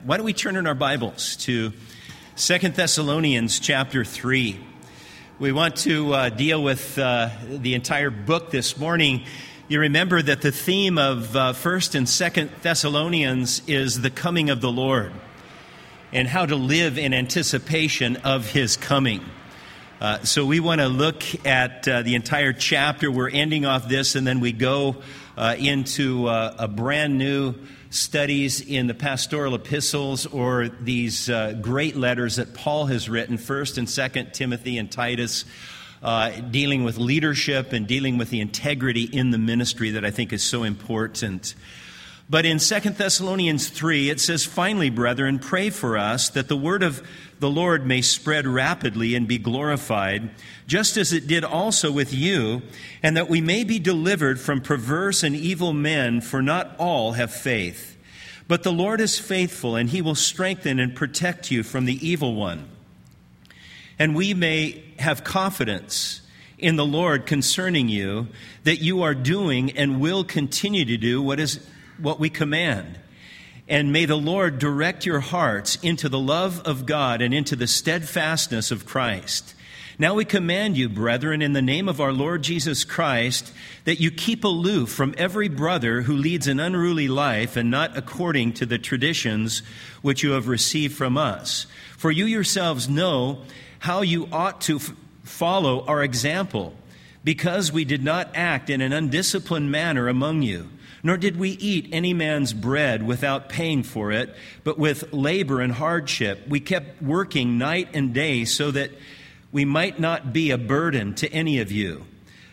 Why don't we turn in our Bibles to 2 Thessalonians chapter 3. We want to deal with the entire book this morning. You remember that the theme of 1st and 2nd Thessalonians is the coming of the Lord and how to live in anticipation of His coming. So we want to look at the entire chapter. We're ending off this, and then we go into a brand new studies in the pastoral epistles, or these great letters that Paul has written, 1st and 2nd Timothy and Titus, dealing with leadership and dealing with the integrity in the ministry that I think is so important. But in 2 Thessalonians 3, it says, "Finally, brethren, pray for us that the word of the Lord may spread rapidly and be glorified, just as it did also with you, and that we may be delivered from perverse and evil men, for not all have faith. But the Lord is faithful, and He will strengthen and protect you from the evil one. And we may have confidence in the Lord concerning you, that you are doing and will continue to do what we command. And may the Lord direct your hearts into the love of God and into the steadfastness of Christ. Now we command you, brethren, in the name of our Lord Jesus Christ, that you keep aloof from every brother who leads an unruly life and not according to the traditions which you have received from us. For you yourselves know how you ought to follow our example, because we did not act in an undisciplined manner among you. Nor did we eat any man's bread without paying for it, but with labor and hardship. We kept working night and day so that we might not be a burden to any of you.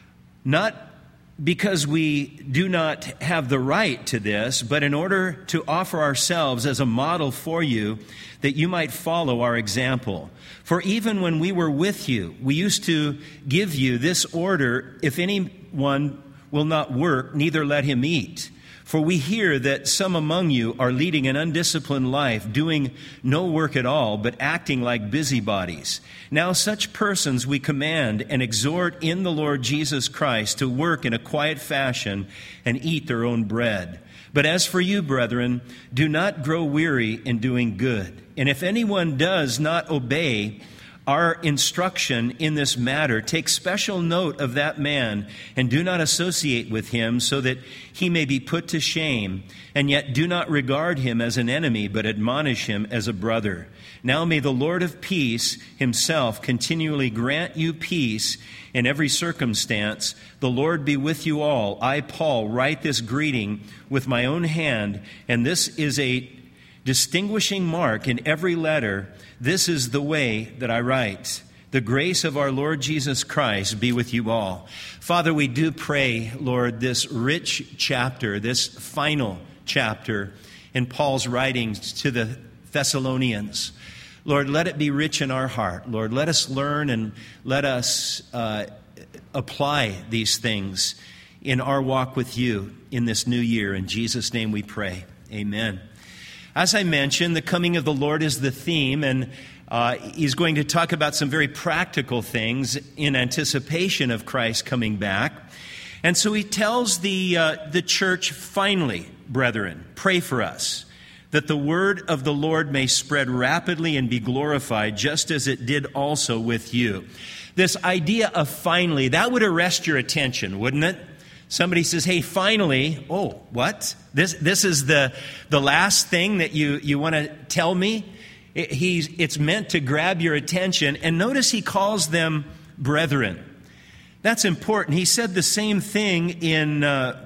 Not because we do not have the right to this, but in order to offer ourselves as a model for you, that you might follow our example. For even when we were with you, we used to give you this order: if anyone will not work, neither let him eat. For we hear that some among you are leading an undisciplined life, doing no work at all, but acting like busybodies. Now such persons we command and exhort in the Lord Jesus Christ to work in a quiet fashion and eat their own bread. But as for you, brethren, do not grow weary in doing good. And if anyone does not obey our instruction in this matter, take special note of that man and do not associate with him, so that he may be put to shame. And yet do not regard him as an enemy, but admonish him as a brother. Now may the Lord of peace himself continually grant you peace in every circumstance. The Lord be with you all. I, Paul, write this greeting with my own hand, and this is a distinguishing mark in every letter. This is the way that I write. The grace of our Lord Jesus Christ be with you all." Father, we do pray, Lord, this rich chapter, this final chapter in Paul's writings to the Thessalonians, Lord, let it be rich in our heart. Lord, let us learn and let us apply these things in our walk with you in this new year. In Jesus' name we pray. Amen. As I mentioned, the coming of the Lord is the theme, and he's going to talk about some very practical things in anticipation of Christ coming back. And so he tells the church, "Finally, brethren, pray for us, that the word of the Lord may spread rapidly and be glorified, just as it did also with you." This idea of finally, that would arrest your attention, wouldn't it? Somebody says, "Hey, finally," oh, what? This is the last thing that you want to tell me? It's meant to grab your attention. And notice he calls them brethren. That's important. He said the same thing in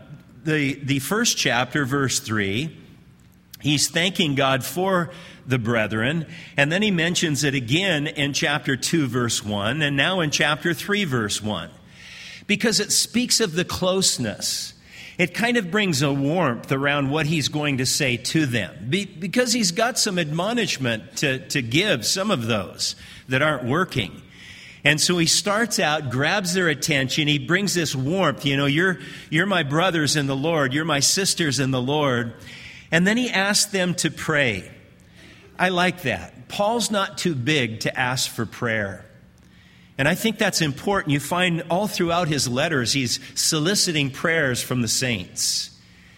the first chapter, verse 3. He's thanking God for the brethren. And then he mentions it again in chapter 2, verse 1, and now in chapter 3, verse 1. Because it speaks of the closeness. It kind of brings a warmth around what he's going to say to them. Because he's got some admonishment to give, some of those that aren't working. And so he starts out, grabs their attention. He brings this warmth. You know, you're my brothers in the Lord. You're my sisters in the Lord. And then he asks them to pray. I like that. Paul's not too big to ask for prayer. And I think that's important. You find all throughout his letters, he's soliciting prayers from the saints.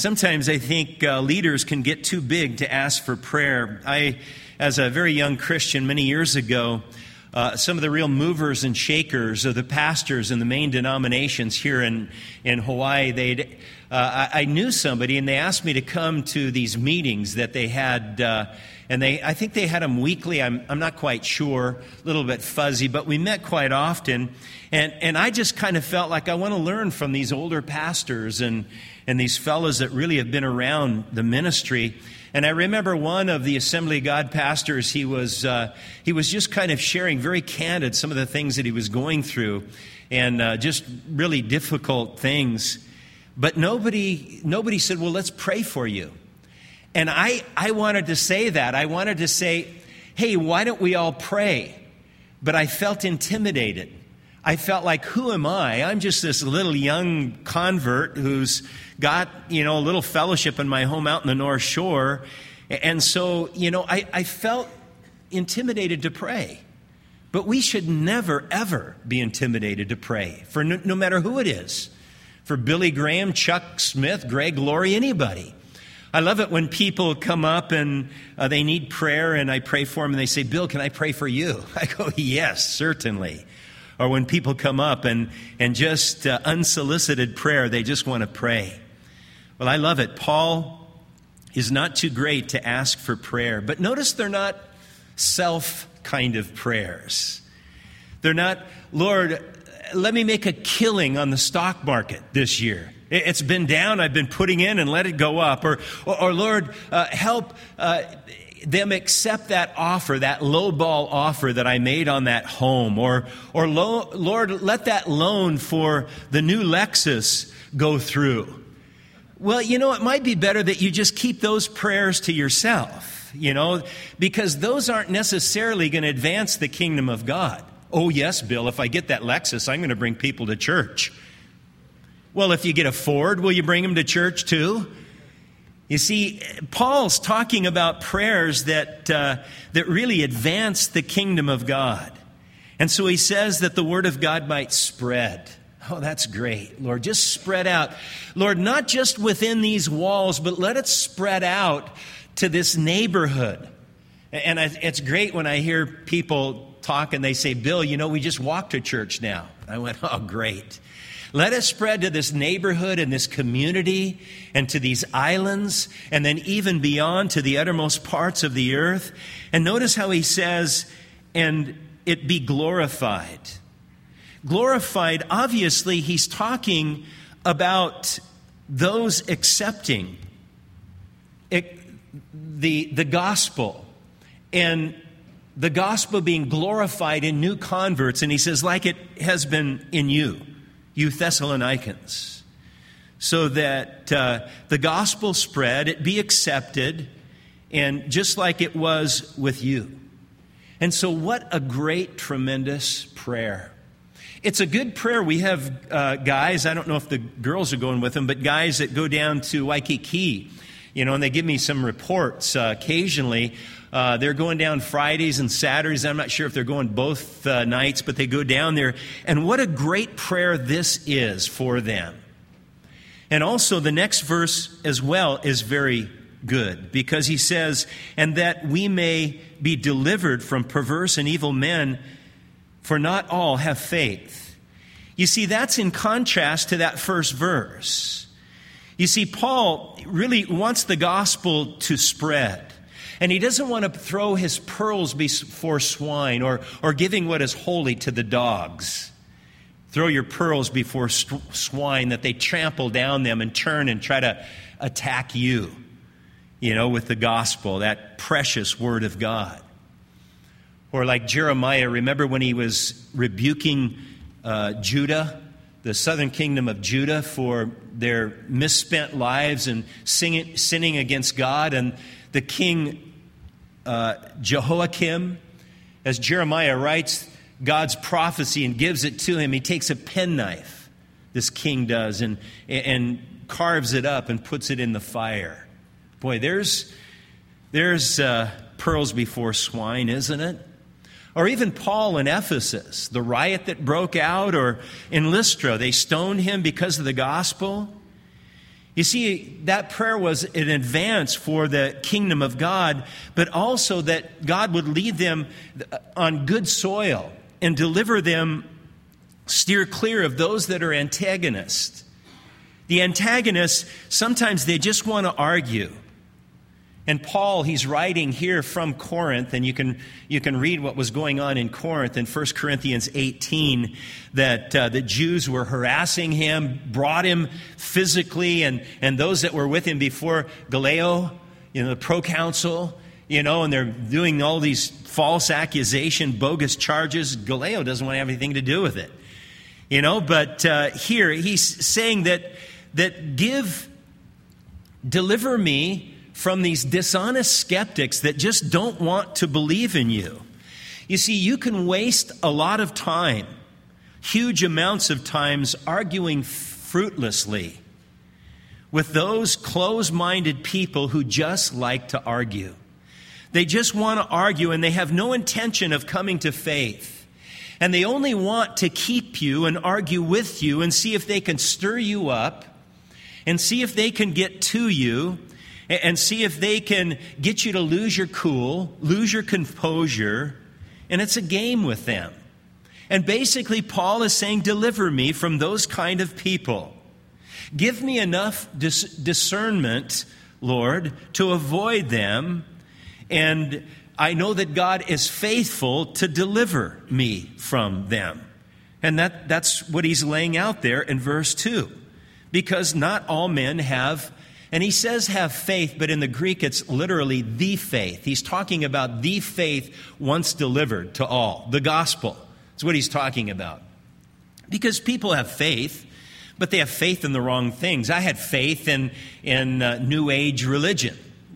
Sometimes I think leaders can get too big to ask for prayer. As a very young Christian many years ago, some of the real movers and shakers of the pastors in the main denominations here in Hawaii, I knew somebody, and they asked me to come to these meetings that they had, and I think they had them weekly. I'm not quite sure, a little bit fuzzy, but we met quite often, and I just kind of felt like I want to learn from these older pastors and these fellows that really have been around the ministry. And I remember one of the Assembly of God pastors, he was just kind of sharing very candid some of the things that he was going through, and just really difficult things. But nobody said, well, let's pray for you. And I wanted to say that. I wanted to say, hey, why don't we all pray? But I felt intimidated. I felt like, who am I? I'm just this little young convert who's got, a little fellowship in my home out in the North Shore. And so, I felt intimidated to pray. But we should never, ever be intimidated to pray, for no matter who it is. For Billy Graham, Chuck Smith, Greg Laurie, anybody. I love it when people come up and they need prayer, and I pray for them, and they say, Bill, can I pray for you? I go, yes, certainly. Or when people come up and just unsolicited prayer, they just want to pray. Well, I love it. Paul is not too great to ask for prayer. But notice they're not self kind of prayers. They're not, Lord, let me make a killing on the stock market this year. It's been down, I've been putting in, and let it go up. Or Lord, help them accept that offer, that lowball offer that I made on that home. Or Lord, let that loan for the new Lexus go through. Well, it might be better that you just keep those prayers to yourself, because those aren't necessarily going to advance the kingdom of God. Oh, yes, Bill, if I get that Lexus, I'm going to bring people to church. Well, if you get a Ford, will you bring them to church too? You see, Paul's talking about prayers that really advance the kingdom of God. And so he says that the word of God might spread. Oh, that's great, Lord. Just spread out. Lord, not just within these walls, but let it spread out to this neighborhood. And it's great when I hear people talk and they say, Bill, we just walk to church now. I went, oh, great. Let it spread to this neighborhood and this community and to these islands, and then even beyond to the uttermost parts of the earth. And notice how he says, and it be glorified. Glorified, obviously, he's talking about those accepting the gospel, and the gospel being glorified in new converts. And he says, like it has been in you Thessalonians, so that the gospel spread, it be accepted, and just like it was with you. And so what a great, tremendous prayer. It's a good prayer. We have guys, I don't know if the girls are going with them, but guys that go down to Waikiki, and they give me some reports occasionally. They're going down Fridays and Saturdays. I'm not sure if they're going both nights, but they go down there. And what a great prayer this is for them. And also the next verse as well is very good, because he says, and that we may be delivered from perverse and evil men, for not all have faith. You see, that's in contrast to that first verse. You see, Paul really wants the gospel to spread. And he doesn't want to throw his pearls before swine, or giving what is holy to the dogs. Throw your pearls before swine that they trample down them and turn and try to attack you, with the gospel, that precious word of God. Or like Jeremiah, remember when he was rebuking Judah, the southern kingdom of Judah, for their misspent lives and sinning against God, and the king Jehoiakim, as Jeremiah writes God's prophecy and gives it to him, he takes a penknife, this king does, and carves it up and puts it in the fire. Boy, there's pearls before swine, isn't it? Or even Paul in Ephesus, the riot that broke out, or in Lystra, they stoned him because of the gospel. You see, that prayer was an advance for the kingdom of God, but also that God would lead them on good soil and deliver them, steer clear of those that are antagonists. The antagonists, sometimes they just want to argue. And Paul, he's writing here from Corinth, and you can read what was going on in Corinth in 1 Corinthians 18, that the Jews were harassing him, brought him physically, and those that were with him before Gallio, the proconsul, and they're doing all these false accusation, bogus charges. Gallio doesn't want to have anything to do with it. But here he's saying that deliver me from these dishonest skeptics that just don't want to believe in you. You see, you can waste a lot of time, huge amounts of times, arguing fruitlessly with those close-minded people who just like to argue. They just want to argue, and they have no intention of coming to faith. And they only want to keep you and argue with you and see if they can stir you up and see if they can get to you and see if they can get you to lose your cool, lose your composure, and it's a game with them. And basically, Paul is saying, deliver me from those kind of people. Give me enough discernment, Lord, to avoid them, and I know that God is faithful to deliver me from them. And that's what he's laying out there in verse 2. Because not all men have, and he says have faith, but in the Greek it's literally the faith. He's talking about the faith once delivered to all. The gospel. That's what he's talking about. Because people have faith, but they have faith in the wrong things. I had faith in New Age religion,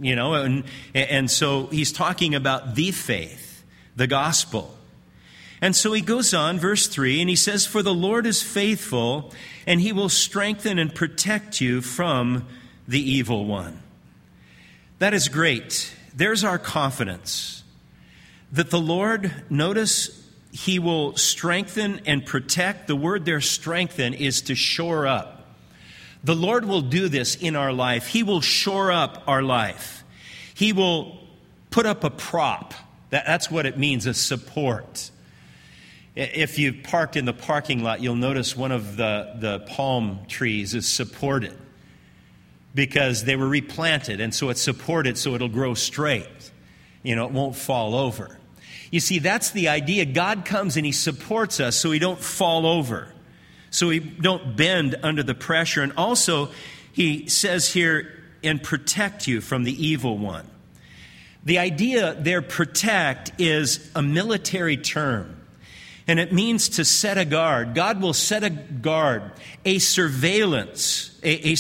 and so he's talking about the faith, the gospel. And so he goes on, verse 3, and he says, for the Lord is faithful, and he will strengthen and protect you from the evil one. That is great. There's our confidence that the Lord, notice, he will strengthen and protect. The word there, strengthen, is to shore up. The Lord will do this in our life. He will shore up our life. He will put up a prop. That's what it means, a support. If you've parked in the parking lot, you'll notice one of the palm trees is supported because they were replanted, and so it's supported so it'll grow straight. It won't fall over. You see, that's the idea. God comes and he supports us so we don't fall over, so we don't bend under the pressure. And also, he says here, and protect you from the evil one. The idea there, protect, is a military term. And it means to set a guard. God will set a guard, a surveillance,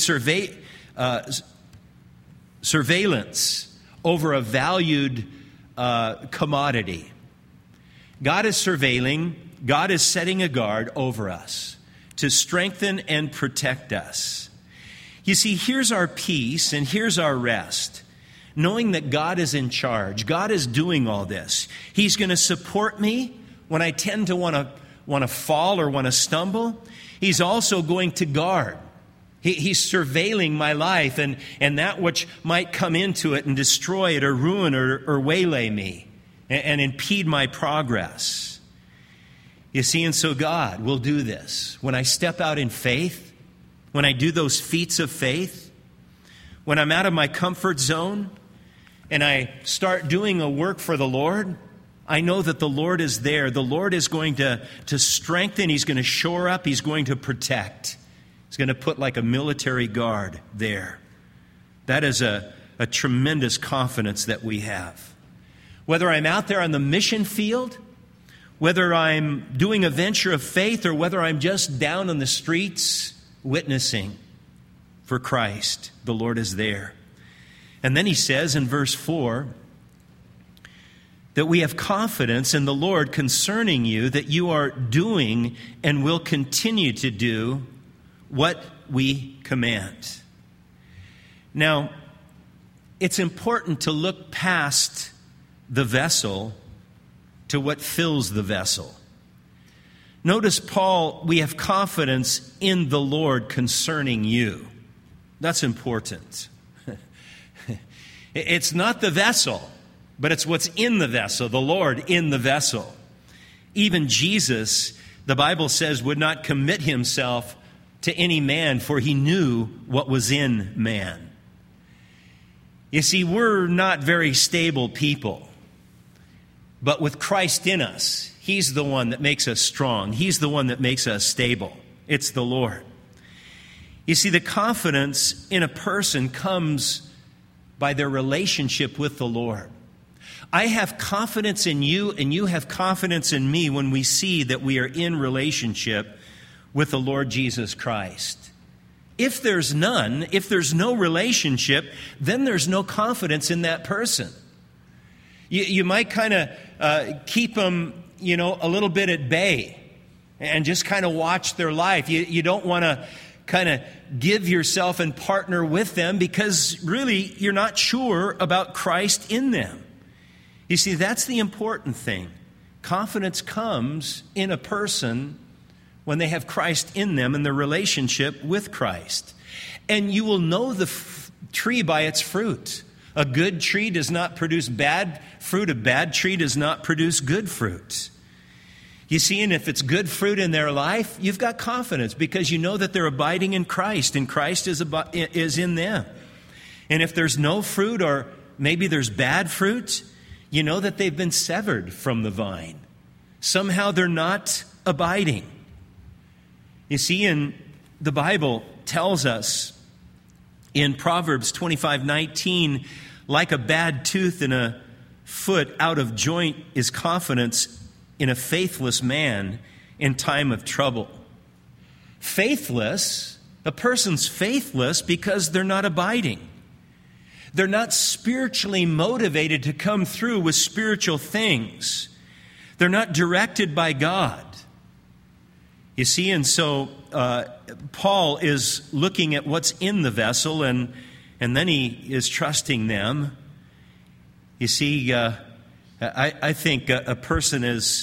surveillance over a valued commodity. God is surveilling. God is setting a guard over us to strengthen and protect us. You see, here's our peace and here's our rest. Knowing that God is in charge. God is doing all this. He's going to support me when I tend to want to fall or want to stumble. He's also going to guard. He's surveilling my life and that which might come into it and destroy it or ruin or waylay me and impede my progress. You see, and so God will do this. When I step out in faith, when I do those feats of faith, when I'm out of my comfort zone and I start doing a work for the Lord, I know that the Lord is there. The Lord is going to strengthen. He's going to shore up. He's going to protect. He's going to put like a military guard there. That is a tremendous confidence that we have. Whether I'm out there on the mission field, whether I'm doing a venture of faith, or whether I'm just down on the streets witnessing for Christ, the Lord is there. And then he says in verse 4, that we have confidence in the Lord concerning you, that you are doing and will continue to do what we command. Now, it's important to look past the vessel to what fills the vessel. Notice, Paul, we have confidence in the Lord concerning you. That's important. It's not the vessel, but it's what's in the vessel, the Lord in the vessel. Even Jesus, the Bible says, would not commit himself to any man, for he knew what was in man. You see, we're not very stable people. But with Christ in us, he's the one that makes us strong. He's the one that makes us stable. It's the Lord. You see, the confidence in a person comes by their relationship with the Lord. I have confidence in you, and you have confidence in me when we see that we are in relationship with the Lord Jesus Christ. If there's none, if there's no relationship, then there's no confidence in that person. You might kind of keep them, a little bit at bay and just kind of watch their life. You don't want to kind of give yourself and partner with them because really you're not sure about Christ in them. You see, that's the important thing. Confidence comes in a person when they have Christ in them and their relationship with Christ. And you will know the tree by its fruit. A good tree does not produce bad fruit. A bad tree does not produce good fruit. You see, and if it's good fruit in their life, you've got confidence because you know that they're abiding in Christ and Christ is in them. And if there's no fruit or maybe there's bad fruit, you know that they've been severed from the vine. Somehow they're not abiding. You see, and the Bible tells us in Proverbs 25:19, like a bad tooth in a foot out of joint is confidence in a faithless man in time of trouble. Faithless, a person's faithless because they're not abiding. They're not spiritually motivated to come through with spiritual things. They're not directed by God. You see, and so Paul is looking at what's in the vessel, and then he is trusting them. You see, I think a person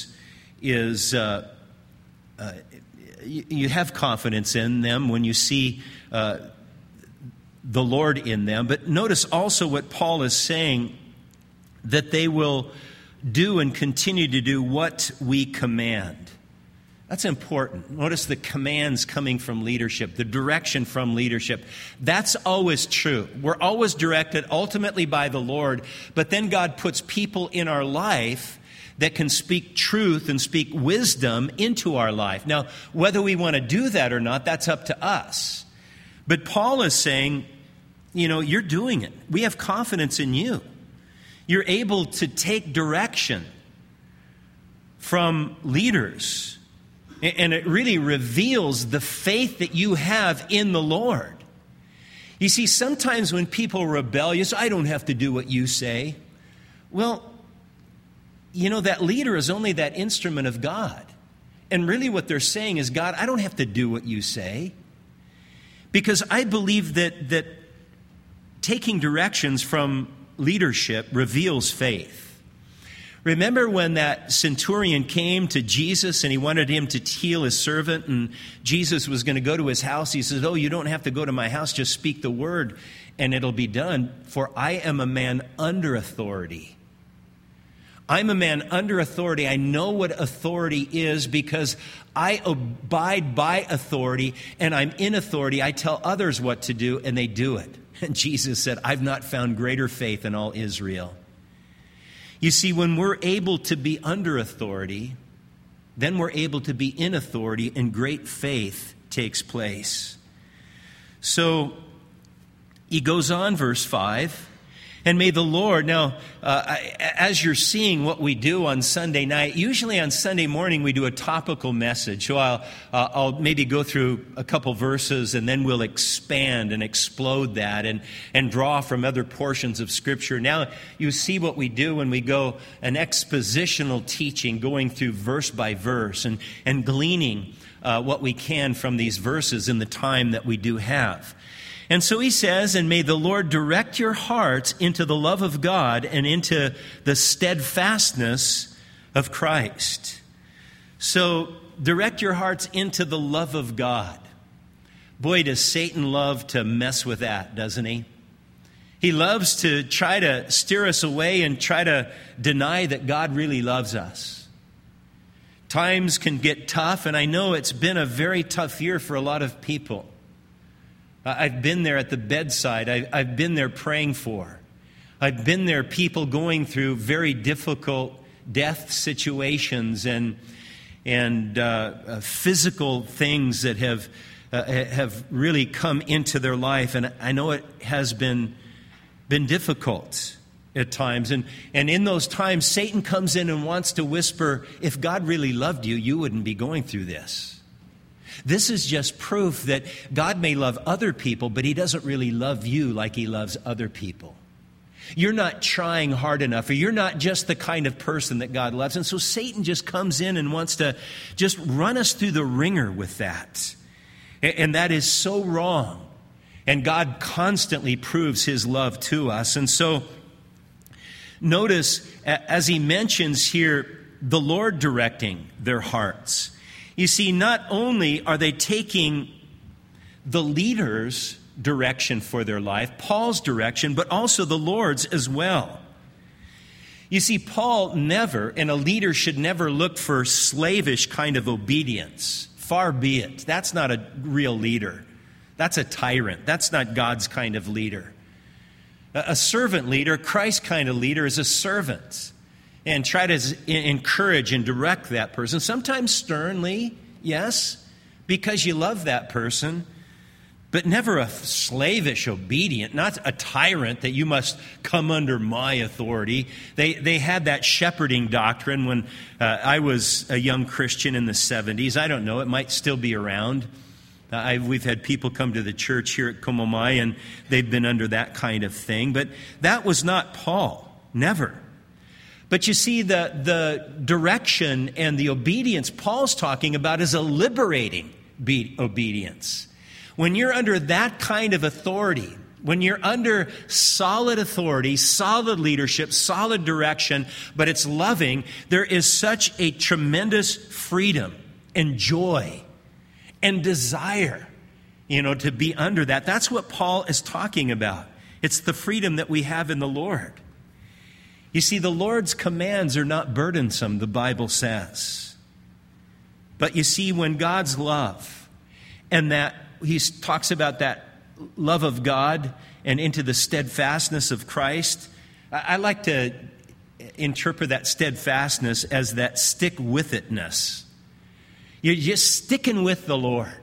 you have confidence in them when you see the Lord in them. But notice also what Paul is saying, that they will do and continue to do what we command. That's important. Notice the commands coming from leadership, the direction from leadership. That's always true. We're always directed ultimately by the Lord, but then God puts people in our life that can speak truth and speak wisdom into our life. Now, whether we want to do that or not, that's up to us. But Paul is saying, you're doing it. We have confidence in you. You're able to take direction from leaders. And it really reveals the faith that you have in the Lord. You see, sometimes when people are rebellious, I don't have to do what you say. Well, that leader is only that instrument of God. And really what they're saying is, God, I don't have to do what you say. Because I believe that taking directions from leadership reveals faith. Remember when that centurion came to Jesus and he wanted him to heal his servant, and Jesus was going to go to his house. He says, you don't have to go to my house. Just speak the word and it'll be done. For I am a man under authority. I'm a man under authority. I know what authority is because I abide by authority, and I'm in authority. I tell others what to do and they do it. And Jesus said, I've not found greater faith in all Israel. You see, when we're able to be under authority, then we're able to be in authority, and great faith takes place. So he goes on, verse 5, and may the Lord, now, as you're seeing what we do on Sunday night, usually on Sunday morning we do a topical message. So I'll maybe go through a couple verses and then we'll expand and explode that and draw from other portions of Scripture. Now you see what we do when we go an expositional teaching, going through verse by verse and gleaning what we can from these verses in the time that we do have. And so he says, and may the Lord direct your hearts into the love of God and into the steadfastness of Christ. So direct your hearts into the love of God. Boy, does Satan love to mess with that, doesn't he? He loves to try to steer us away and try to deny that God really loves us. Times can get tough, and I know it's been a very tough year for a lot of people. I've been there at the bedside. I've been there praying for. I've been there, people going through very difficult death situations and physical things that have really come into their life. And I know it has been difficult at times. And in those times, Satan comes in and wants to whisper, if God really loved you, you wouldn't be going through this. This is just proof that God may love other people, but He doesn't really love you like He loves other people. You're not trying hard enough, or you're not just the kind of person that God loves. And so Satan just comes in and wants to just run us through the ringer with that. And that is so wrong. And God constantly proves His love to us. And so notice, as He mentions here, the Lord directing their hearts. You see, not only are they taking the leader's direction for their life, Paul's direction, but also the Lord's as well. You see, Paul never, and a leader should never look for slavish kind of obedience. Far be it. That's not a real leader. That's a tyrant. That's not God's kind of leader. A servant leader, Christ's kind of leader, is a servant. And try to encourage and direct that person. Sometimes sternly, yes, because you love that person. But never a slavish obedient, not a tyrant that you must come under my authority. They had that shepherding doctrine when I was a young Christian in the 70s. I don't know, it might still be around. We've had people come to the church here at Komomai, and they've been under that kind of thing. But that was not Paul, never. But you see, the direction and the obedience Paul's talking about is a liberating obedience. When you're under that kind of authority, when you're under solid authority, solid leadership, solid direction, but it's loving, there is such a tremendous freedom and joy and desire, to be under that. That's what Paul is talking about. It's the freedom that we have in the Lord. You see, the Lord's commands are not burdensome, the Bible says. But you see, when God's love, and that He talks about that love of God and into the steadfastness of Christ, I like to interpret that steadfastness as that stick-with-itness. You're just sticking with the Lord.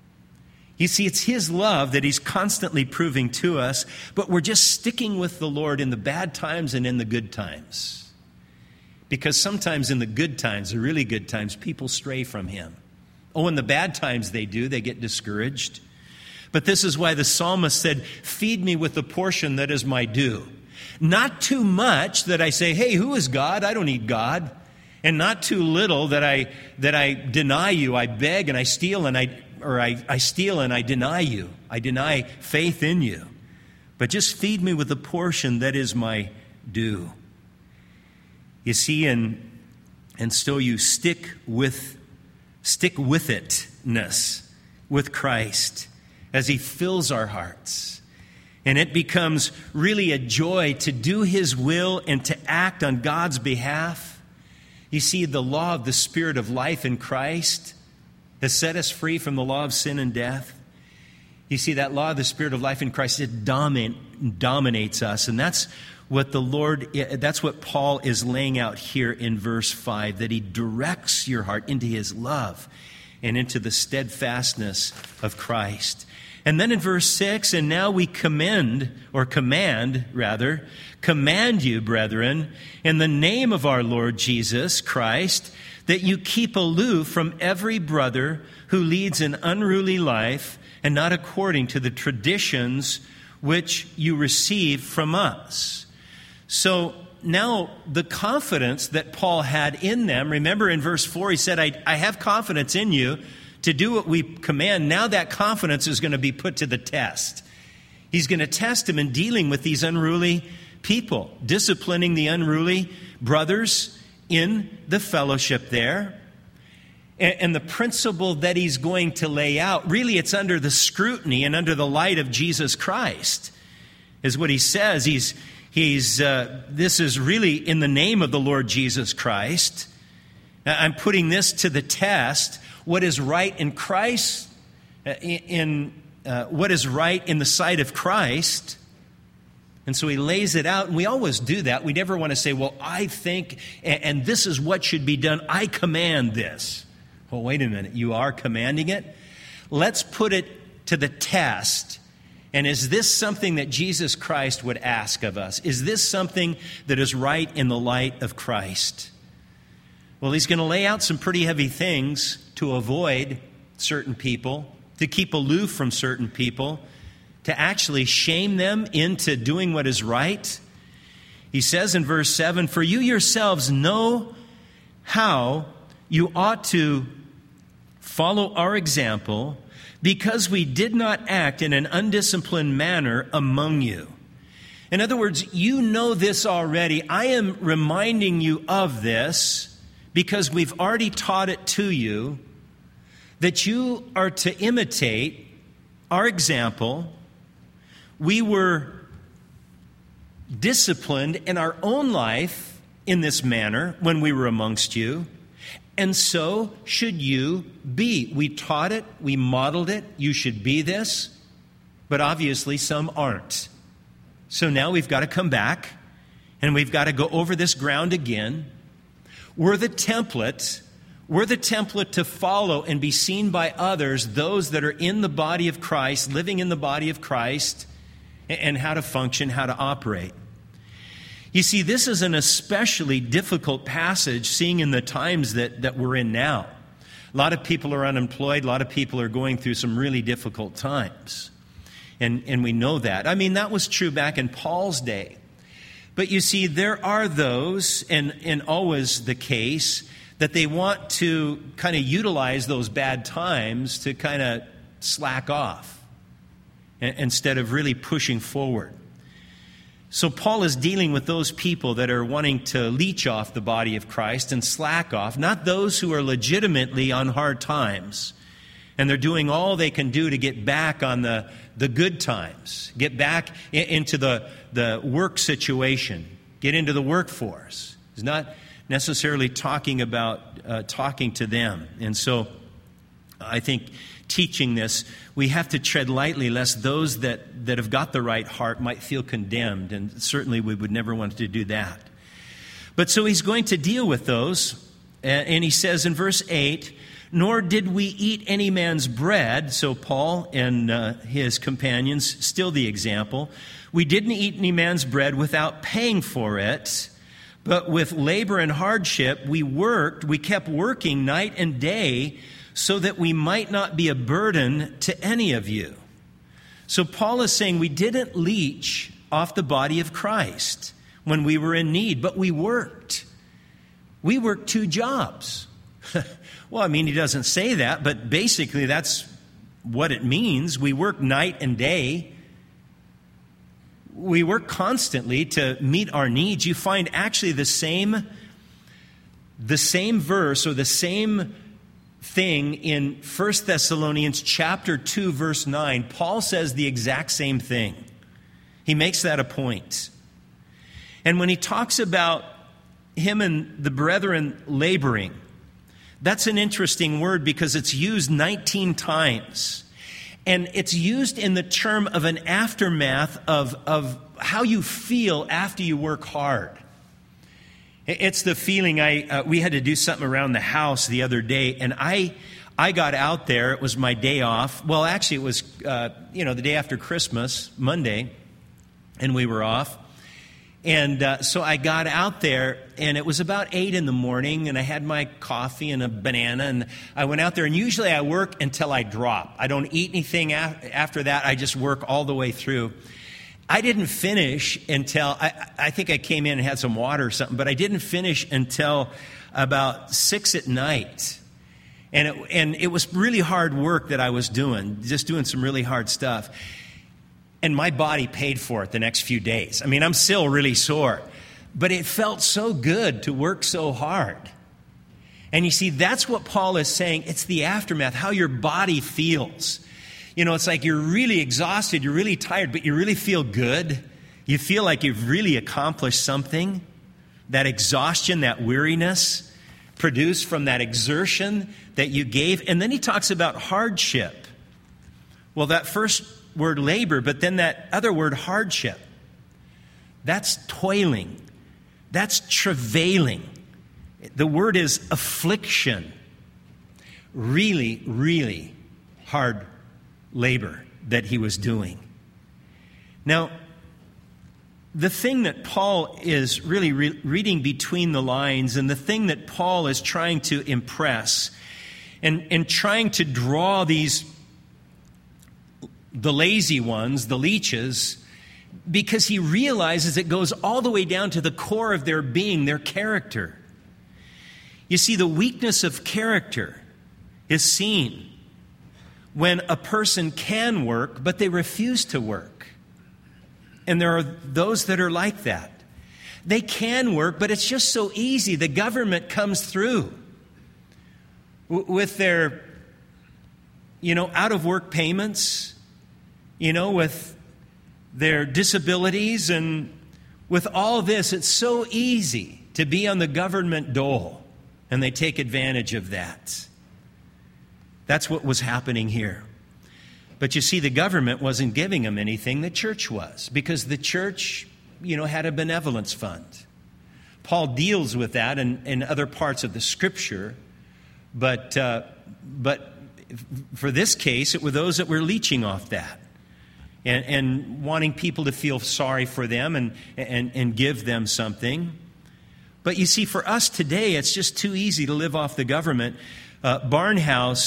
You see, it's His love that He's constantly proving to us, but we're just sticking with the Lord in the bad times and in the good times. Because sometimes in the good times, the really good times, people stray from Him. Oh, in the bad times they do. They get discouraged. But this is why the psalmist said, feed me with the portion that is my due. Not too much that I say, hey, who is God? I don't need God. And not too little that I deny you. I beg and I steal and I steal and I deny you. I deny faith in you. But just feed me with the portion that is my due. You see, and so you stick with itness with Christ as He fills our hearts. And it becomes really a joy to do His will and to act on God's behalf. You see, the law of the Spirit of life in Christ has set us free from the law of sin and death. You see, that law of the Spirit of life in Christ, it dominates us. And that's what that's what Paul is laying out here in verse 5, that He directs your heart into His love and into the steadfastness of Christ. And then in verse 6, and now we command you, brethren, in the name of our Lord Jesus Christ, that you keep aloof from every brother who leads an unruly life and not according to the traditions which you received from us. So now the confidence that Paul had in them, remember in verse 4 he said, I have confidence in you to do what we command. Now that confidence is going to be put to the test. He's going to test him in dealing with these unruly people, disciplining the unruly brothers in the fellowship there. And the principle that he's going to lay out, really it's under the scrutiny and under the light of Jesus Christ, is what he says. This is really in the name of the Lord Jesus Christ. I'm putting this to the test. What is right in Christ, what is right in the sight of Christ. And so he lays it out, and we always do that. We never want to say, well, I think, and this is what should be done. I command this. Well, wait a minute. You are commanding it? Let's put it to the test. And is this something that Jesus Christ would ask of us? Is this something that is right in the light of Christ? Well, he's going to lay out some pretty heavy things to avoid certain people, to keep aloof from certain people, to actually shame them into doing what is right. He says in verse 7, "For you yourselves know how you ought to follow our example, because we did not act in an undisciplined manner among you." In other words, you know this already. I am reminding you of this because we've already taught it to you, that you are to imitate our example. We were disciplined in our own life in this manner when we were amongst you, and so should you be. We taught it, we modeled it, you should be this, but obviously some aren't. So now we've got to come back, and we've got to go over this ground again. We're the template to follow and be seen by others, those that are in the body of Christ, living in the body of Christ, and how to function, how to operate. You see, this is an especially difficult passage, seeing in the times that we're in now. A lot of people are unemployed. A lot of people are going through some really difficult times. And we know that. I mean, that was true back in Paul's day. But you see, there are those, and always the case, that they want to kind of utilize those bad times to kind of slack off instead of really pushing forward. So Paul is dealing with those people that are wanting to leech off the body of Christ and slack off, not those who are legitimately on hard times. And they're doing all they can do to get back on the good times, get back into the work situation, get into the workforce. He's not necessarily talking about talking to them. And so I think teaching this, we have to tread lightly lest those that have got the right heart might feel condemned, and certainly we would never want to do that. But so he's going to deal with those, and he says in verse 8, "Nor did we eat any man's bread." So Paul and his companions, still the example. "We didn't eat any man's bread without paying for it, but with labor and hardship we kept working night and day, so that we might not be a burden to any of you." So Paul is saying we didn't leech off the body of Christ when we were in need, but we worked. We worked 2 jobs. Well, I mean, he doesn't say that, but basically that's what it means. We work night and day. We work constantly to meet our needs. You find actually the same verse or the same thing in 1 Thessalonians chapter 2, verse 9. Paul says the exact same thing. He makes that a point. And when he talks about him and the brethren laboring, that's an interesting word because it's used 19 times. And it's used in the term of an aftermath of how you feel after you work hard. It's the feeling we had to do something around the house the other day, and I got out there. It was my day off. Well, actually, it was the day after Christmas, Monday, and we were off. And so I got out there, and it was about 8 in the morning, and I had my coffee and a banana, and I went out there, and usually I work until I drop. I don't eat anything after that. I just work all the way through. I didn't finish until, I think I came in and had some water or something, but I didn't finish until about 6 at night. And it was really hard work that I was doing, just doing some really hard stuff. And my body paid for it the next few days. I mean, I'm still really sore, but it felt so good to work so hard. And you see, that's what Paul is saying. It's the aftermath, how your body feels. You know, it's like you're really exhausted, you're really tired, but you really feel good. You feel like you've really accomplished something. That exhaustion, that weariness produced from that exertion that you gave. And then he talks about hardship. Well, that first word labor, but then that other word hardship. That's toiling. That's travailing. The word is affliction. Really, really hard labor that he was doing. Now, the thing that Paul is really reading between the lines, and the thing that Paul is trying to impress and trying to draw the lazy ones, the leeches, because he realizes it goes all the way down to the core of their being, their character. You see, the weakness of character is seen when a person can work, but they refuse to work. And there are those that are like that. They can work, but it's just so easy. The government comes through with their, out-of-work payments, with their disabilities, and with all this, it's so easy to be on the government dole. And they take advantage of that. That's what was happening here. But you see, the government wasn't giving them anything. The church was. Because the church, had a benevolence fund. Paul deals with that in other parts of the Scripture. But for this case, it were those that were leeching off that. And wanting people to feel sorry for them and give them something. But you see, for us today, it's just too easy to live off the government. Barnhouse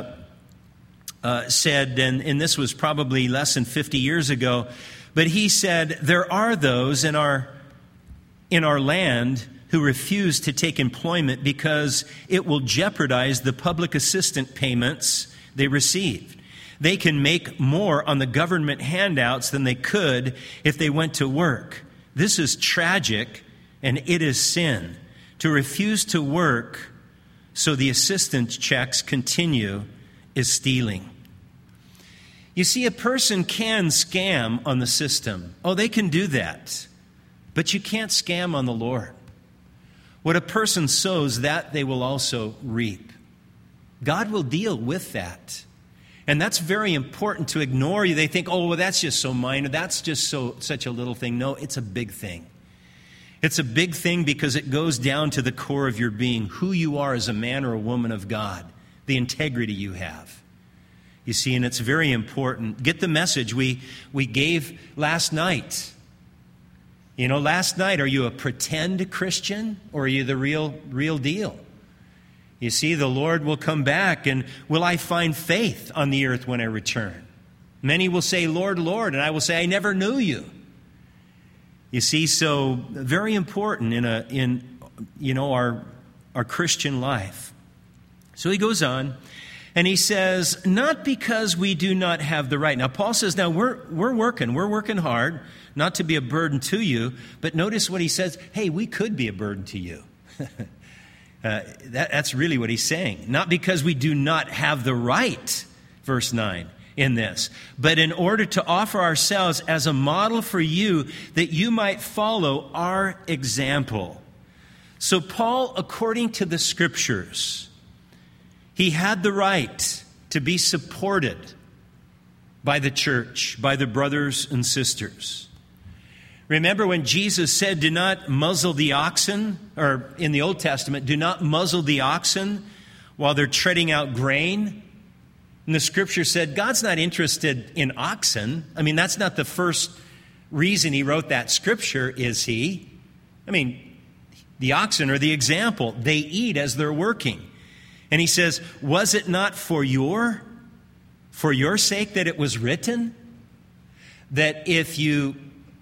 said, and this was probably less than 50 years ago, but he said, there are those in our land who refuse to take employment because it will jeopardize the public assistance payments they received. They can make more on the government handouts than they could if they went to work. This is tragic. And it is sin to refuse to work so the assistance checks continue is stealing. You see, a person can scam on the system. Oh, they can do that. But you can't scam on the Lord. What a person sows, that they will also reap. God will deal with that. And that's very important to ignore. They think, oh, well, that's just so minor. That's just such a little thing. No, it's a big thing. It's a big thing because it goes down to the core of your being, who you are as a man or a woman of God, the integrity you have. You see, and it's very important. Get the message we gave last night. Last night, are you a pretend Christian or are you the real deal? You see, the Lord will come back, and will I find faith on the earth when I return? Many will say, Lord, Lord, and I will say, I never knew you. You see, so very important in our Christian life. So he goes on, and he says, not because we do not have the right. Now, Paul says, now we're working hard, not to be a burden to you. But notice what he says, hey, we could be a burden to you. That's really what he's saying. Not because we do not have the right, verse 9. In this, but in order to offer ourselves as a model for you, that you might follow our example. So Paul, according to the Scriptures, he had the right to be supported by the church, by the brothers and sisters. Remember when Jesus said, do not muzzle the oxen, or in the Old Testament, do not muzzle the oxen while they're treading out grain? And the Scripture said, God's not interested in oxen. I mean, that's not the first reason he wrote that Scripture, is he? I mean, the oxen are the example. They eat as they're working. And he says, was it not for your sake that it was written? That if you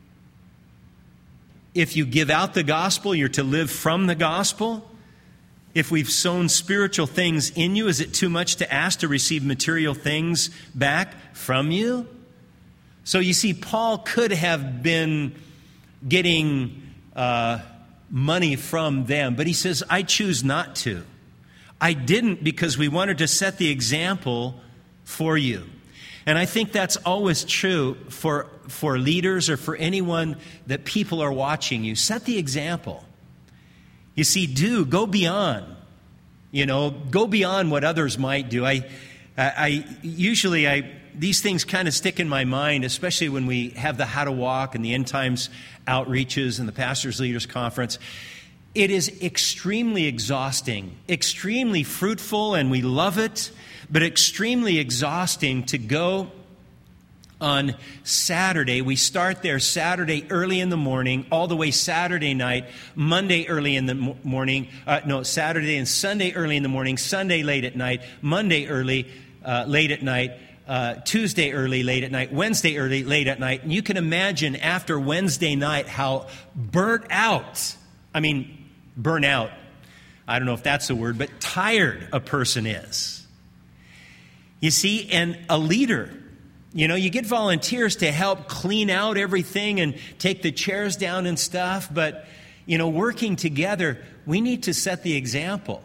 give out the gospel, you're to live from the gospel? If we've sown spiritual things in you, is it too much to ask to receive material things back from you? So you see, Paul could have been getting money from them, but he says, I choose not to. I didn't because we wanted to set the example for you. And I think that's always true for leaders or for anyone that people are watching you. Set the example. You see, go beyond. Go beyond what others might do. Usually these things kind of stick in my mind, especially when we have the How to Walk and the End Times outreaches and the Pastors Leaders Conference. It is extremely exhausting, extremely fruitful, and we love it, but extremely exhausting to go on Saturday. We start there Saturday early in the morning, all the way Saturday night, Monday early in the morning, Saturday and Sunday early in the morning, Sunday late at night, Monday early, late at night, Tuesday early, late at night, Wednesday early, late at night. And you can imagine after Wednesday night how burnt out, I don't know if that's a word, but tired a person is. You see, and a leader, you get volunteers to help clean out everything and take the chairs down and stuff, but, working together, we need to set the example.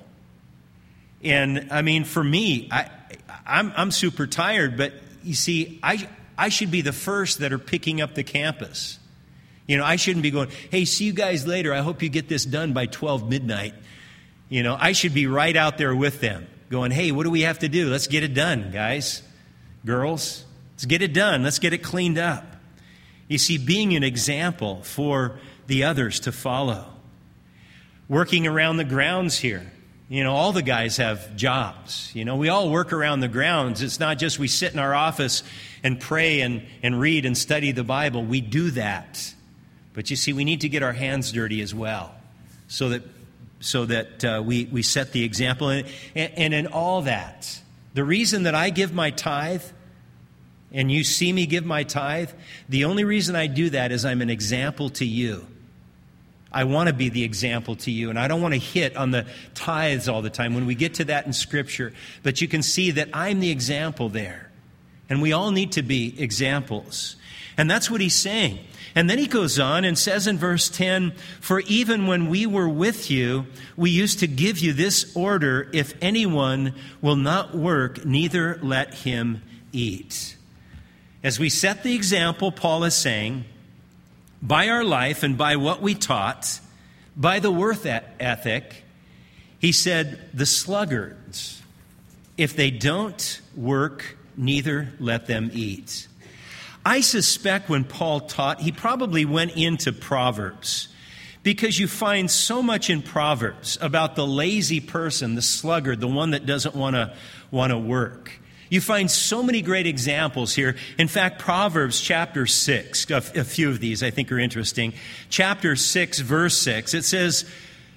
And, for me, I'm super tired, but you see, I should be the first that are picking up the campus. I shouldn't be going, hey, see you guys later. I hope you get this done by 12 midnight. I should be right out there with them going, hey, what do we have to do? Let's get it done, guys, girls. Let's get it done. Let's get it cleaned up. You see, being an example for the others to follow. Working around the grounds here. All the guys have jobs. We all work around the grounds. It's not just we sit in our office and pray and read and study the Bible. We do that. But you see, we need to get our hands dirty as well so that we set the example. And in all that, the reason that I give my tithe and you see me give my tithe, the only reason I do that is I'm an example to you. I want to be the example to you, and I don't want to hit on the tithes all the time when we get to that in Scripture. But you can see that I'm the example there. And we all need to be examples. And that's what he's saying. And then he goes on and says in verse 10, for even when we were with you, we used to give you this order, if anyone will not work, neither let him eat. As we set the example, Paul is saying, by our life and by what we taught, by the work ethic, he said, the sluggards, if they don't work, neither let them eat. I suspect when Paul taught, he probably went into Proverbs, because you find so much in Proverbs about the lazy person, the sluggard, the one that doesn't want to work. You find so many great examples here. In fact, Proverbs chapter 6, a few of these I think are interesting. Chapter 6, verse 6, it says,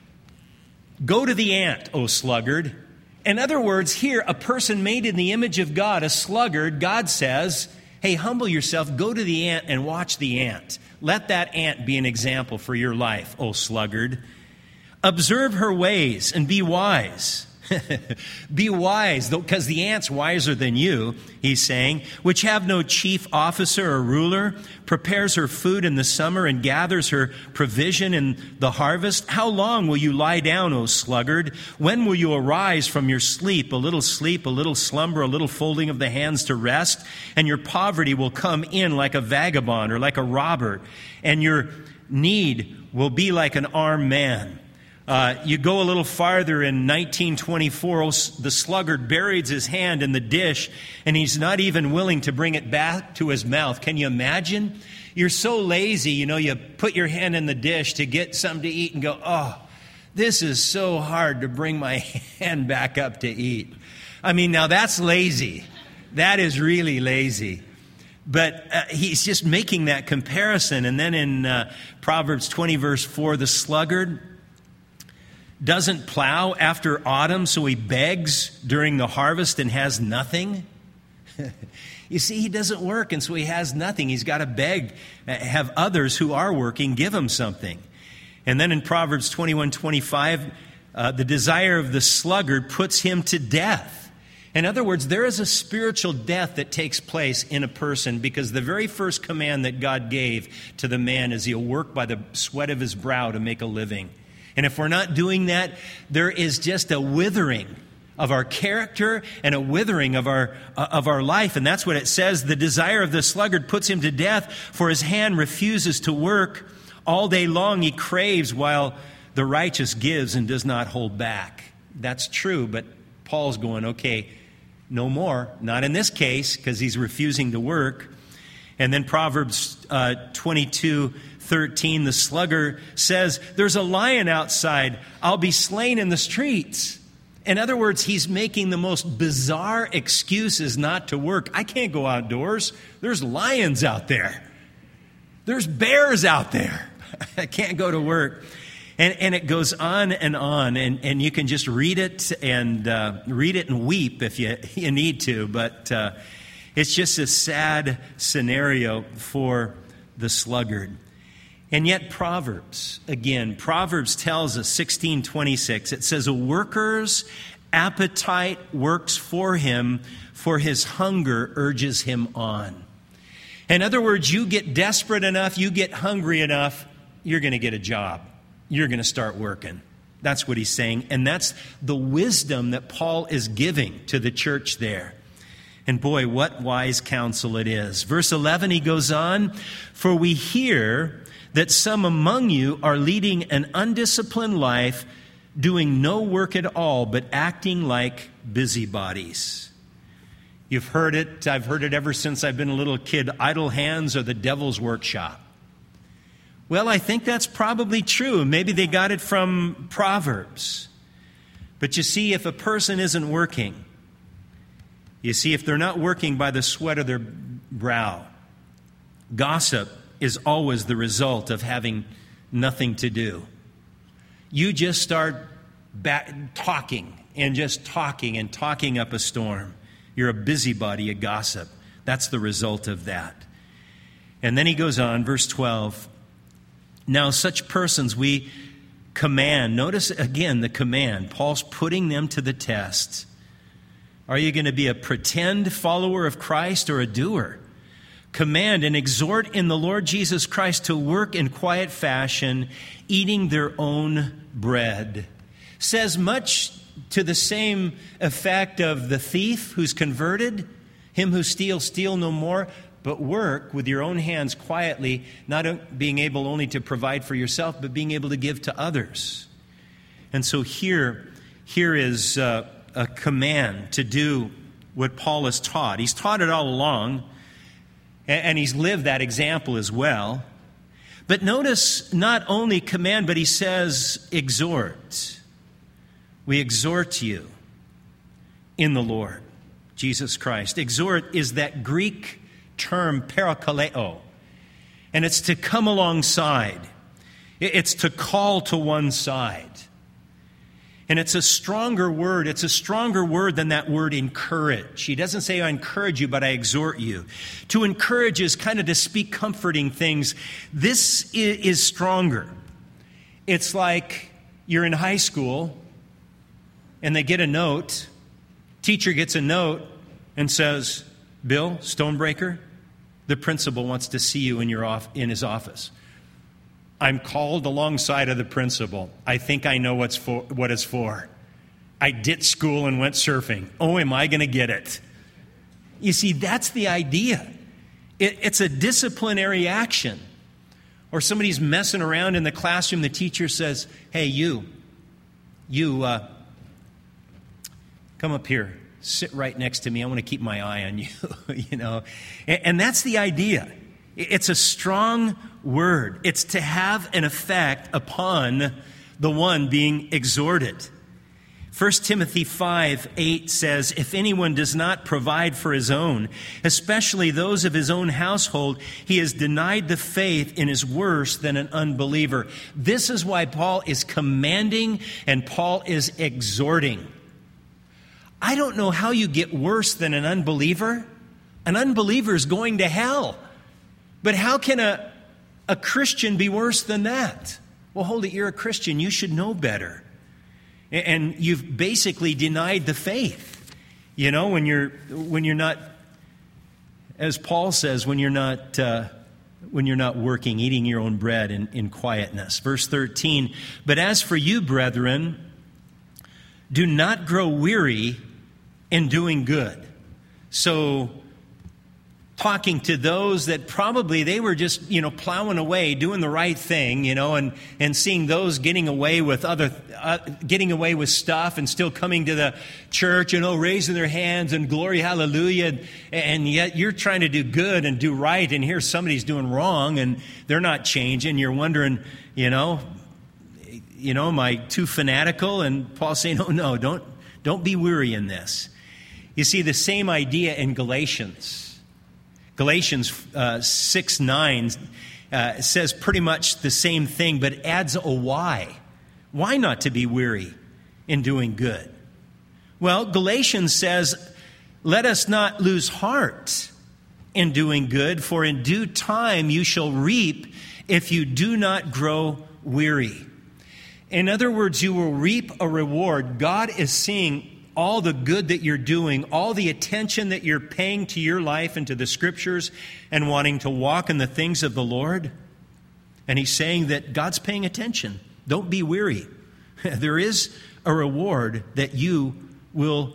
go to the ant, O sluggard. In other words, here, a person made in the image of God, a sluggard, God says, hey, humble yourself, go to the ant and watch the ant. Let that ant be an example for your life, O sluggard. Observe her ways and be wise. Be wise, because the ant's wiser than you, he's saying, which have no chief officer or ruler, prepares her food in the summer and gathers her provision in the harvest. How long will you lie down, O sluggard? When will you arise from your sleep, a little slumber, a little folding of the hands to rest? And your poverty will come in like a vagabond or like a robber, and your need will be like an armed man. You go a little farther in 1924, the sluggard buries his hand in the dish, and he's not even willing to bring it back to his mouth. Can you imagine? You're so lazy, you put your hand in the dish to get something to eat and go, oh, this is so hard to bring my hand back up to eat. Now that's lazy. That is really lazy. But he's just making that comparison. And then in Proverbs 20, verse 4, the sluggard doesn't plow after autumn, so he begs during the harvest and has nothing. You see, he doesn't work, and so he has nothing. He's got to beg, have others who are working give him something. And then in Proverbs 21:25, the desire of the sluggard puts him to death. In other words, there is a spiritual death that takes place in a person, because the very first command that God gave to the man is he'll work by the sweat of his brow to make a living. And if we're not doing that, there is just a withering of our character and a withering of our life. And that's what it says. The desire of the sluggard puts him to death, for his hand refuses to work. All day long he craves, while the righteous gives and does not hold back. That's true, but Paul's going, okay, no more. Not in this case, because he's refusing to work. And then Proverbs 22:13, the sluggard says, there's a lion outside. I'll be slain in the streets. In other words, he's making the most bizarre excuses not to work. I can't go outdoors. There's lions out there. There's bears out there. I can't go to work. And it goes on, and you can just read it and weep if you need to. But it's just a sad scenario for the sluggard. And yet Proverbs tells us, 16:26, it says, a worker's appetite works for him, for his hunger urges him on. In other words, you get desperate enough, you get hungry enough, you're going to get a job. You're going to start working. That's what he's saying. And that's the wisdom that Paul is giving to the church there. And boy, what wise counsel it is. Verse 11, he goes on, for we hear that some among you are leading an undisciplined life, doing no work at all, but acting like busybodies. You've heard it. I've heard it ever since I've been a little kid. Idle hands are the devil's workshop. Well, I think that's probably true. Maybe they got it from Proverbs. But you see, if a person isn't working, if they're not working by the sweat of their brow, gossip is always the result of having nothing to do. You just start talking up a storm. You're a busybody, a gossip. That's the result of that. And then he goes on, verse 12. Now such persons we command. Notice again the command. Paul's putting them to the test. Are you going to be a pretend follower of Christ or a doer? Command and exhort in the Lord Jesus Christ to work in quiet fashion, eating their own bread. Says much to the same effect of the thief who's converted, him who steals, steal no more, but work with your own hands quietly, not being able only to provide for yourself, but being able to give to others. And so here is a command to do what Paul has taught. He's taught it all along, and he's lived that example as well. But notice, not only command, but he says exhort. We exhort you in the Lord Jesus Christ. Exhort is that Greek term parakaleo, and it's to come alongside. It's to call to one side. And it's a stronger word. It's a stronger word than that word encourage. He doesn't say, I encourage you, but I exhort you. To encourage is kind of to speak comforting things. This is stronger. It's like you're in high school and they get a note. Teacher gets a note and says, Bill Stonebreaker, the principal wants to see you in his office. I'm called alongside of the principal. I think I know what it's for. I ditched school and went surfing. Oh, am I going to get it? You see, that's the idea. It's a disciplinary action. Or somebody's messing around in the classroom. The teacher says, hey, you come up here. Sit right next to me. I want to keep my eye on you. And that's the idea. It's a strong word. It's to have an effect upon the one being exhorted. 1 Timothy 5:8 says, if anyone does not provide for his own, especially those of his own household, he has denied the faith and is worse than an unbeliever. This is why Paul is commanding and Paul is exhorting. I don't know how you get worse than an unbeliever. An unbeliever is going to hell. But how can a Christian be worse than that? Well, hold it, you're a Christian. You should know better. And you've basically denied the faith. You know, when you're not, as Paul says, when you're not working, eating your own bread in quietness. Verse 13, but as for you, brethren, do not grow weary in doing good. So, talking to those that probably they were just, plowing away, doing the right thing, and seeing those getting away with stuff and still coming to the church, raising their hands and glory, hallelujah. And yet you're trying to do good and do right, and here somebody's doing wrong and they're not changing. You're wondering, am I too fanatical? And Paul's saying, oh no, don't be weary in this. You see the same idea in Galatians. Galatians 6:9 says pretty much the same thing, but adds a why. Why not to be weary in doing good? Well, Galatians says, let us not lose heart in doing good, for in due time you shall reap if you do not grow weary. In other words, you will reap a reward. God is seeing all the good that you're doing, all the attention that you're paying to your life and to the Scriptures and wanting to walk in the things of the Lord. And He's saying that God's paying attention. Don't be weary. There is a reward that you will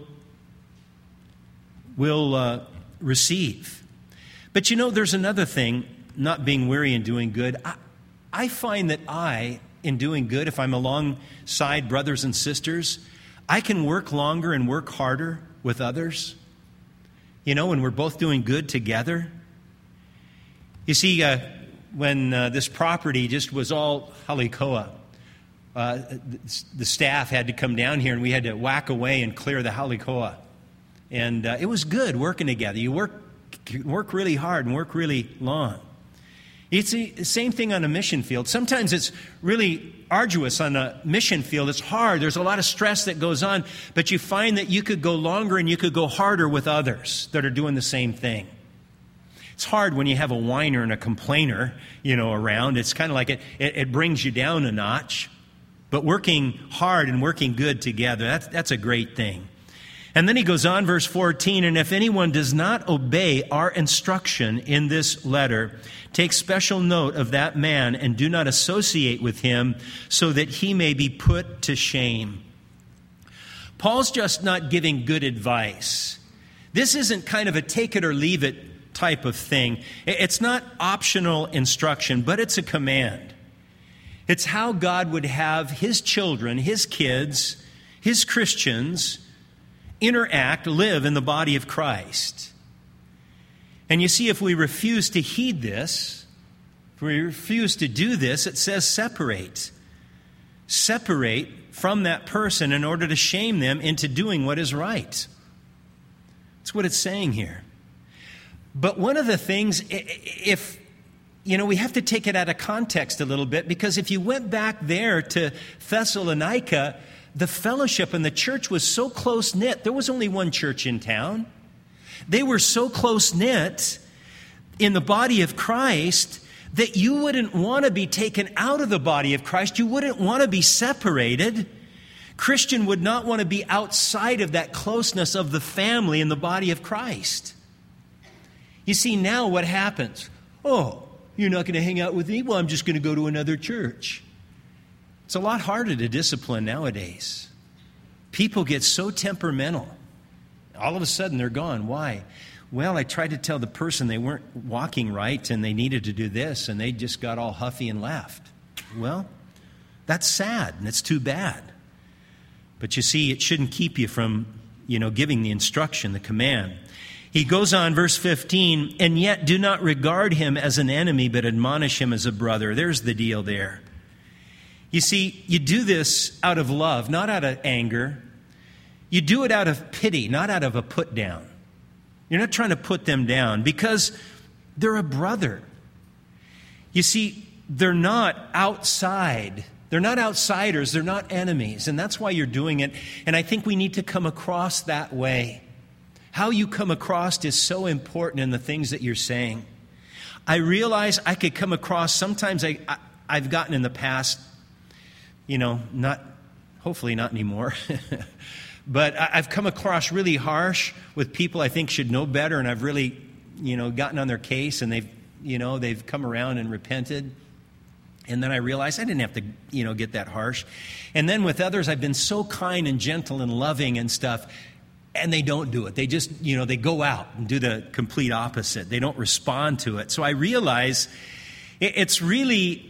receive. But there's another thing, not being weary and doing good. I find that in doing good, if I'm alongside brothers and sisters, I can work longer and work harder with others, when we're both doing good together. You see, when this property just was all halikoa, the staff had to come down here and we had to whack away and clear the halikoa. And it was good working together. You work really hard and work really long. It's the same thing on a mission field. Sometimes it's really arduous on a mission field. It's hard. There's a lot of stress that goes on. But you find that you could go longer and you could go harder with others that are doing the same thing. It's hard when you have a whiner and a complainer, around. It's kind of like it brings you down a notch. But working hard and working good together, that's a great thing. And then he goes on, verse 14, and if anyone does not obey our instruction in this letter, take special note of that man and do not associate with him so that he may be put to shame. Paul's just not giving good advice. This isn't kind of a take it or leave it type of thing. It's not optional instruction, but it's a command. It's how God would have His children, His kids, His Christians live in the body of Christ. And you see, if we refuse to heed this, if we refuse to do this, it says separate. Separate from that person in order to shame them into doing what is right. That's what it's saying here. But one of the things, we have to take it out of context a little bit, because if you went back there to Thessalonica, the fellowship and the church was so close-knit. There was only one church in town. They were so close-knit in the body of Christ that you wouldn't want to be taken out of the body of Christ. You wouldn't want to be separated. Christian would not want to be outside of that closeness of the family in the body of Christ. You see, now what happens? Oh, you're not going to hang out with me? Well, I'm just going to go to another church. It's a lot harder to discipline nowadays. People get so temperamental. All of a sudden, they're gone. Why? Well, I tried to tell the person they weren't walking right and they needed to do this, and they just got all huffy and left. Well, that's sad, and it's too bad. But you see, it shouldn't keep you from, giving the instruction, the command. He goes on, verse 15, and yet do not regard him as an enemy, but admonish him as a brother. There's the deal there. You see, you do this out of love, not out of anger. You do it out of pity, not out of a put down. You're not trying to put them down because they're a brother. You see, they're not outside. They're not outsiders. They're not enemies. And that's why you're doing it. And I think we need to come across that way. How you come across is so important in the things that you're saying. I realize I could come across, sometimes I've gotten in the past, hopefully not anymore. But I've come across really harsh with people I think should know better, and I've really, gotten on their case, and they've come around and repented. And then I realized I didn't have to, get that harsh. And then with others, I've been so kind and gentle and loving and stuff, and they don't do it. They just, they go out and do the complete opposite. They don't respond to it. So I realize it's really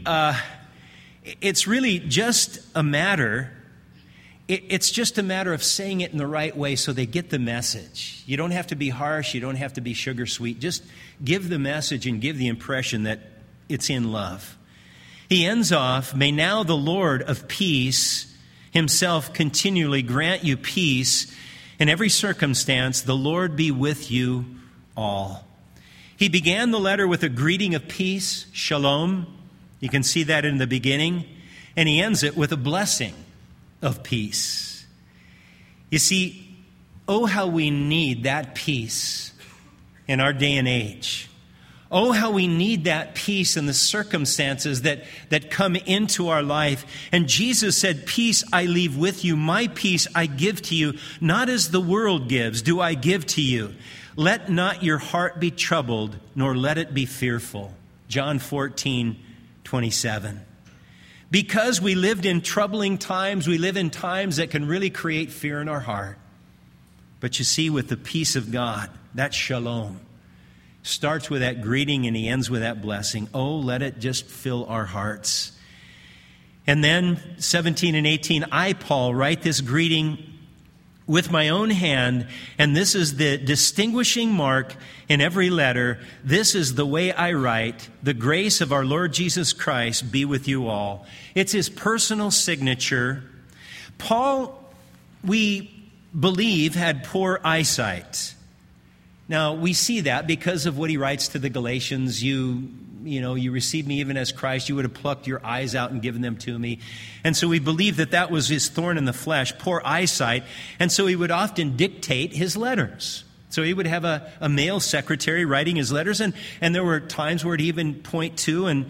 just a matter. It's just a matter of saying it in the right way so they get the message. You don't have to be harsh. You don't have to be sugar sweet. Just give the message and give the impression that it's in love. He ends off, "May now the Lord of peace himself continually grant you peace in every circumstance. The Lord be with you all." He began the letter with a greeting of peace, shalom. You can see that in the beginning. And he ends it with a blessing of peace. You see, oh, how we need that peace in our day and age. Oh, how we need that peace in the circumstances that come into our life. And Jesus said, "Peace I leave with you, my peace I give to you. Not as the world gives, do I give to you. Let not your heart be troubled, nor let it be fearful." John 14:27. Because we lived in troubling times, we live in times that can really create fear in our heart. But you see, with the peace of God, that shalom, starts with that greeting and he ends with that blessing. Oh, let it just fill our hearts. And then 17 and 18, "I, Paul, write this greeting with my own hand, and this is the distinguishing mark in every letter. This is the way I write. The grace of our Lord Jesus Christ be with you all." It's his personal signature. Paul, we believe, had poor eyesight. Now, we see that because of what he writes to the Galatians. You received me even as Christ. You would have plucked your eyes out and given them to me. And so we believe that was his thorn in the flesh, poor eyesight. And so he would often dictate his letters. So he would have a male secretary writing his letters. And there were times where he'd even point to and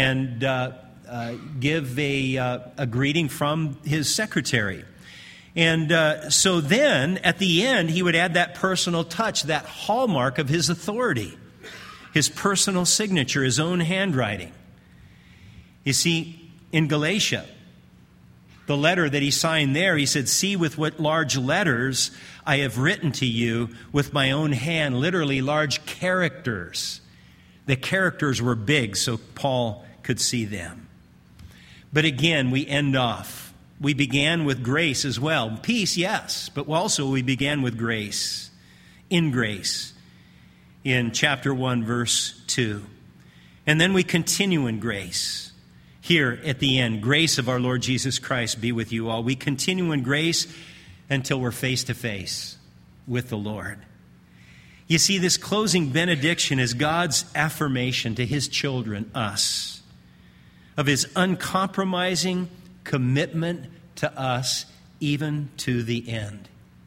give a greeting from his secretary. And so then, at the end, he would add that personal touch, that hallmark of his authority, his personal signature, his own handwriting. You see, in Galatia, the letter that he signed there, he said, "See with what large letters I have written to you with my own hand," literally large characters. The characters were big, so Paul could see them. But again, we end off. We began with grace as well. Peace, yes, but also we began with grace, in grace, in chapter 1, verse 2. And then we continue in grace. Here at the end, grace of our Lord Jesus Christ be with you all. We continue in grace until we're face to face with the Lord. You see, this closing benediction is God's affirmation to his children, us, of his uncompromising commitment to us, even to the end.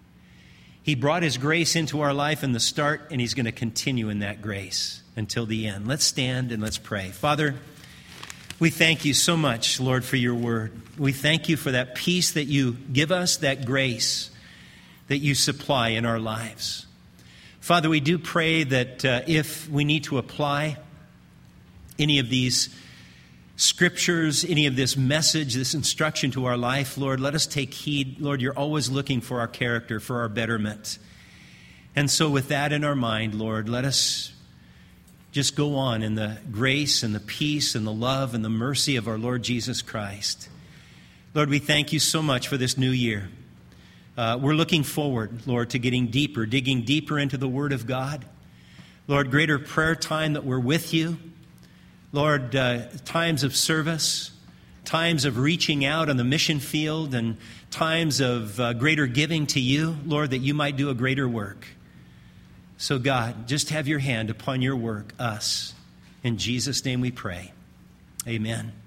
He brought his grace into our life in the start, and he's going to continue in that grace until the end. Let's stand and let's pray. Father, we thank you so much, Lord, for your word. We thank you for that peace that you give us, that grace that you supply in our lives. Father, we do pray that if we need to apply any of these scriptures, any of this message, this instruction to our life, Lord, let us take heed. Lord, you're always looking for our character, for our betterment. And so with that in our mind, Lord, let us just go on in the grace and the peace and the love and the mercy of our Lord Jesus Christ. Lord, we thank you so much for this new year. We're looking forward, Lord, to getting deeper, digging deeper into the Word of God. Lord, greater prayer time that we're with you. Lord, times of service, times of reaching out on the mission field, and times of greater giving to you, Lord, that you might do a greater work. So God, just have your hand upon your work, us. In Jesus' name we pray. Amen.